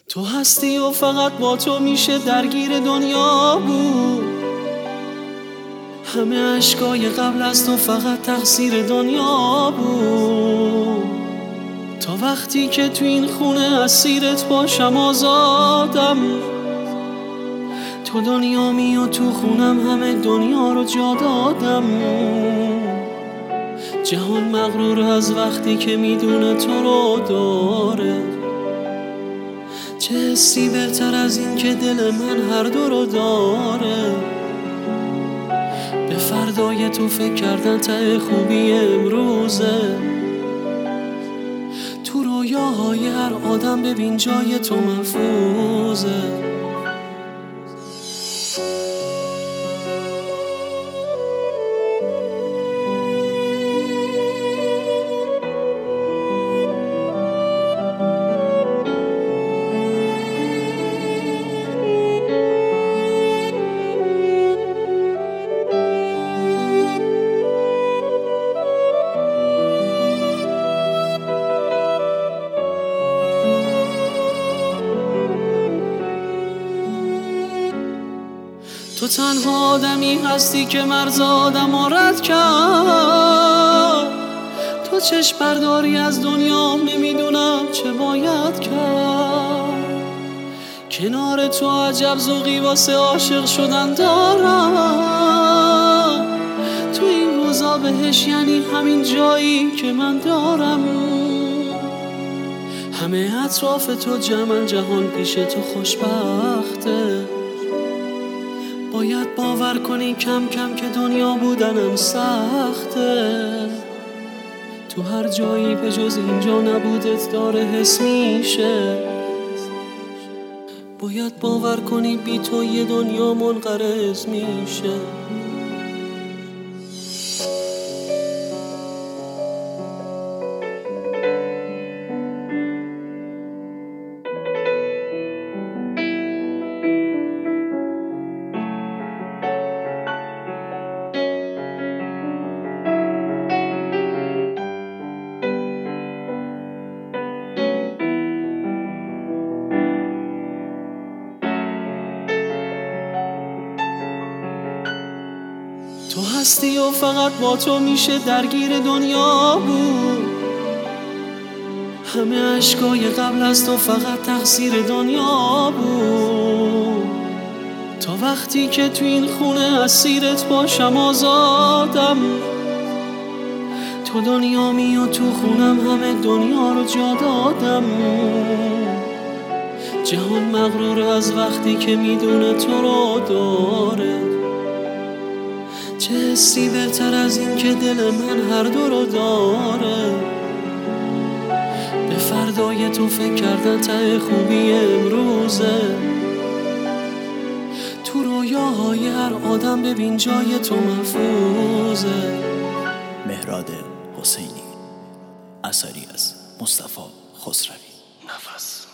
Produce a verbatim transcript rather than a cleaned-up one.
تو هستی و فقط با تو میشه درگیر دنیا بود. همه عشقای قبل از تو فقط تقصیر دنیا بود. تا وقتی که تو این خونه اسیرت باشم آزادم. تو دنیا می و تو خونم همه دنیا رو جا دادم. جهان مغرور از وقتی که میدونه تو رو داره. چه حسی بهتر از این که دل من هر دو رو داره. به فردای تو فکر کردن ته خوبی امروزه. تو رویاهای هر آدم ببین جای تو محفوظه. تو تنها آدمی هستی که مرز آدم رو رد کرد. تو چشم برداری از دنیام نمیدونم چه باید کرد. کنار تو عجب ذوقی واسه عاشق شدن دارم. تو این روزا بهش یعنی همین جایی که من دارم. همه اطراف تو جمعن جهان پیش تو خوشبخته. باید باور کنی کم کم که دنیا بودنم سخته. تو هر جایی به جز اینجا نبودت داره حس میشه. باید باور کنی بی تو یه دنیا منقرض میشه. تو هستی و فقط با تو میشه درگیر دنیا بود. همه عشقای قبل از تو فقط تقصیر دنیا بود. تا وقتی که تو این خونه اسیرت باشم آزادم. تو دنیا می و تو خونم همه دنیا رو جا دادم. جهان مغرور از وقتی که میدونه تو رو داره. چه حسی بهتر از این که دل من هر دو رو داره. به فردای تو فکر کردن ته خوبی امروزه. تو رویاهای هر آدم ببین جای تو محفوظه. مهراد حسینی، اثری از مصطفی خسروی. نفس